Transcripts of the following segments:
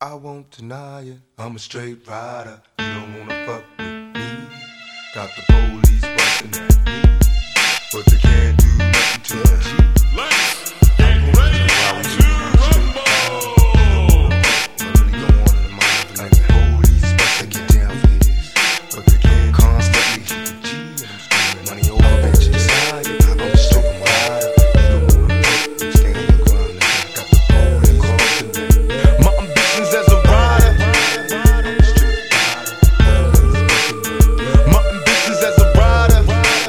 I won't deny it. I'm a straight rider. You don't wanna fuck with me. Got the police busting at me, but they can't do nothing to me. Let's get ready to rumble. What really go on in the mind? Like the police busting get down for this, but they can't constantly hit the G. I'm screaming money over bitches. I'm a straight rider. You don't wanna fuck with me. Stand your ground, nigga. Got the police busting at me. My ambitions as a rider. My ambitions as a rider.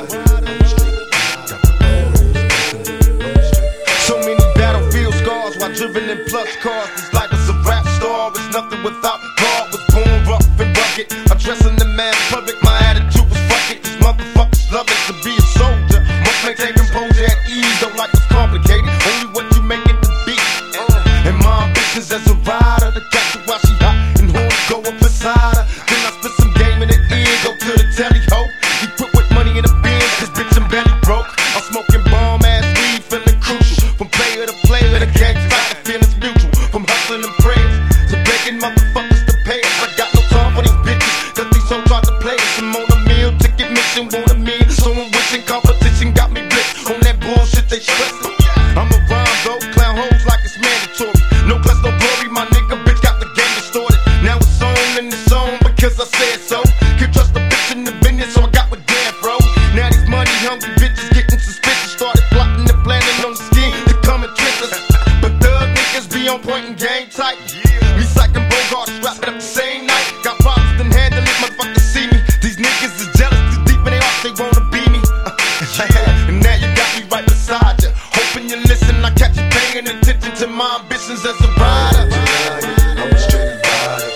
So many battlefield scars while driven in plus cars. This life is a rap star. It's nothing without God. Was born rough and rugged. Addressing the man public. My attitude was fuck it. These motherfuckers love it to be a soldier. Must maintain composure at ease. Don't like it's complicated. Only what you make it to be. And my ambitions as a rider. To catch her while she hot and horns go up inside her. Then I spit some game in the ear. Go to the telly ho. Equipped with money in the bins. Cause bitch I'm belly broke. I'm smoking bomb ass weed. Feeling crucial. From player to player. The gang fight. The feeling's mutual. From hustling and prayers to begging motherfuckers to pay us. I got no time for these bitches. Cause these hoes try to play us. I'm on a meal. Ticket mission. Want a meal. So I'm wishing competition got me blitzed. On that bullshit they stressing. I'm a rhyme though. Clown hoes like it's mandatory. No plus no glory. My nigga bitch got the game distorted. Now it's on and it's on because I said so. Can't trust a bitch in the business, so I got with Dan, bro. Now these money hungry bitches getting suspicious. Started plotting and planning on the scheme to come and trick us. But thug niggas be on point and game tight. Recycling Bogart, wrap it up the same night. Got problems, then handle it, motherfuckers see me. These niggas is jealous, too deep in their hearts, they wanna be me. And now you got me right beside you. Hoping you listen, I catch you paying attention to my ambitions as a rider. I'm a straight rider.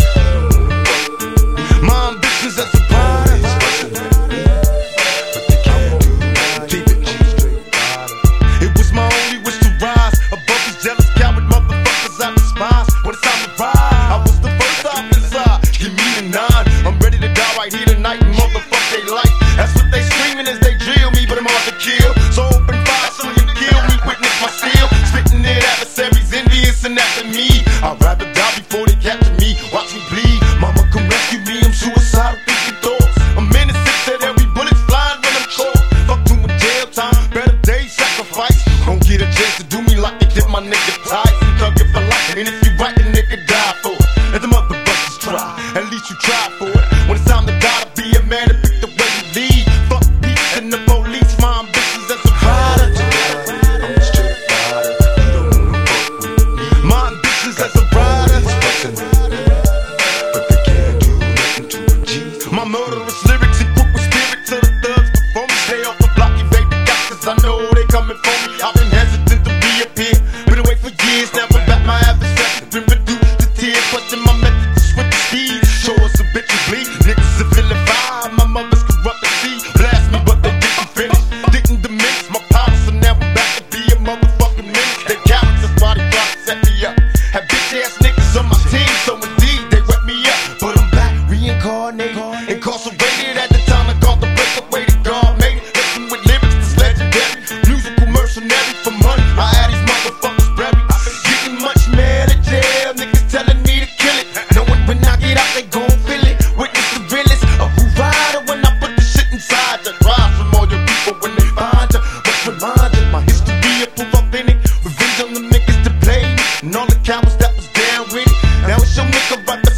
My ambitions as a rider. But they can't do nothing. Keep it straight rider. It was my only wish to rise above these jealous coward motherfuckers I despise. When it's time to ride, I was the first off inside. Give me the 9. I'm ready to die right here tonight and motherfuck they life. That's what they screaming as they drill me, but I'm hard to kill. So open fire so you kill me, witness my steel. Spitting it adversaries, envious and after me. I'd rather die before they capture me. Watch me bleed, mama come rescue me. I'm suicidal thinking thoughts. I'm innocent, said every bullet's flying when I'm caught. Fuck doing jail time, better days sacrifice. Don't get a chance to do me like they did my nigga Tyson. Thug it for life, and if you right, the nigga die for it. Let the motherfuckers try, at least you try for it. When it's time to die, to be a man to pick the way you lead. Fuck peace and the police, my ambitions as a rider. I'm a straight rider. You don't wanna fuck with me. My ambitions as a rider. But they can't do nothing to a G. My murderous lyrics equipped with spirit to the thugs before me. Stay off the block, evade the cops, cause I know they coming for me. I've been hesitant to reappear, been away for years. Never back my adversary, been reduced to tears. Questing my method to switch the speed. Show us a bitch and bleed. Niggas are feeling fine. My mother's corrupt and see. Blast me, but they didn't finish. Didn't diminish my power, so now I'm back to be a motherfucking menace. They cowards, that's why they try to set me up. Had bitch ass niggas on my team, so indeed they wet me up. But I'm back, reincarnated, incarcerated. At the time I called the breakaway to God made it. Listen with lyrics that's legendary. Musical mercenary for money. I had these motherfuckers buried. Getting much mad at jail. Niggas telling me to kill it. Knowing when I get out, they gon' feel it. Witness the realest of who rider when I put the shit inside you. Rise from all your people when they find you. Must remind you, my history proof authentic. Revenge on the niggas to play me. And all the cowards that was down with it. Now it's your nigga right